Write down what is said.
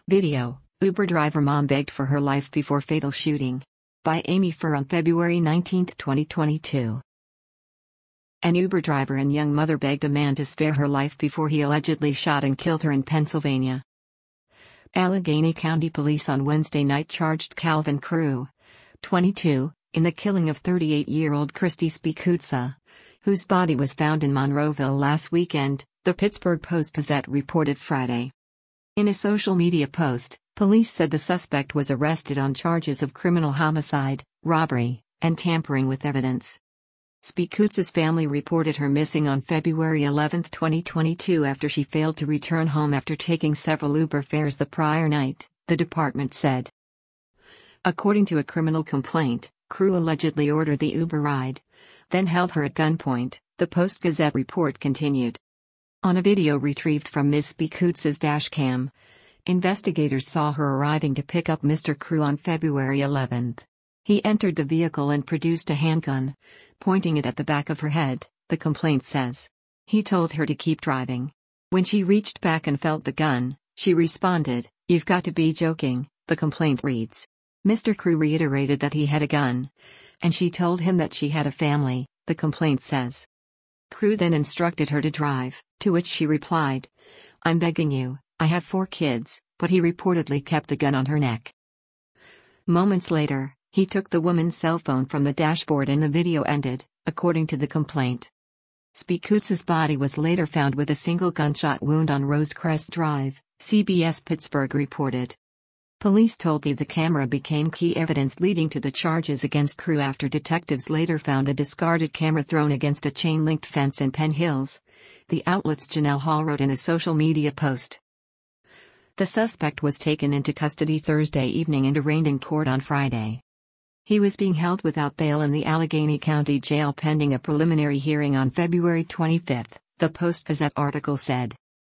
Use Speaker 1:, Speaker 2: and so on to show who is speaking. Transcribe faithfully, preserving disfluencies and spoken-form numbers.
Speaker 1: Video: Uber driver mom begged for her life before fatal shooting. By Amy Furr on February nineteenth, twenty twenty-two. An Uber driver and young mother begged a man to spare her life before he allegedly shot and killed her in Pennsylvania. Allegheny County Police on Wednesday night charged Calvin Crew, twenty-two, in the killing of thirty-eight-year-old Christy Spicuzza, whose body was found in Monroeville last weekend, the Pittsburgh Post-Gazette reported Friday. In a social media post, police said the suspect was arrested on charges of criminal homicide, robbery, and tampering with evidence. Spicuzza's family reported her missing on February eleventh, twenty twenty-two after she failed to return home after taking several Uber fares the prior night, the department said. According to a criminal complaint, Crew allegedly ordered the Uber ride, then held her at gunpoint, the Post-Gazette report continued. On a video retrieved from Miz Spicuzza's dashcam, investigators saw her arriving to pick up Mister Crew on February eleventh. He entered the vehicle and produced a handgun, pointing it at the back of her head, the complaint says. He told her to keep driving. When she reached back and felt the gun, she responded, "You've got to be joking," the complaint reads. Mister Crew reiterated that he had a gun, and she told him that she had a family, the complaint says. Crew then instructed her to drive, to which she replied, "I'm begging you, I have four kids," but he reportedly kept the gun on her neck. Moments later, he took the woman's cell phone from the dashboard and the video ended, according to the complaint. Spicuzza's body was later found with a single gunshot wound on Rosecrest Drive, C B S Pittsburgh reported. Police told me the camera became key evidence leading to the charges against Crew after detectives later found the discarded camera thrown against a chain-linked fence in Penn Hills, the outlet's Janelle Hall wrote in a social media post. The suspect was taken into custody Thursday evening and arraigned in court on Friday. He was being held without bail in the Allegheny County Jail pending a preliminary hearing on February twenty-fifth, the Post-Gazette article said.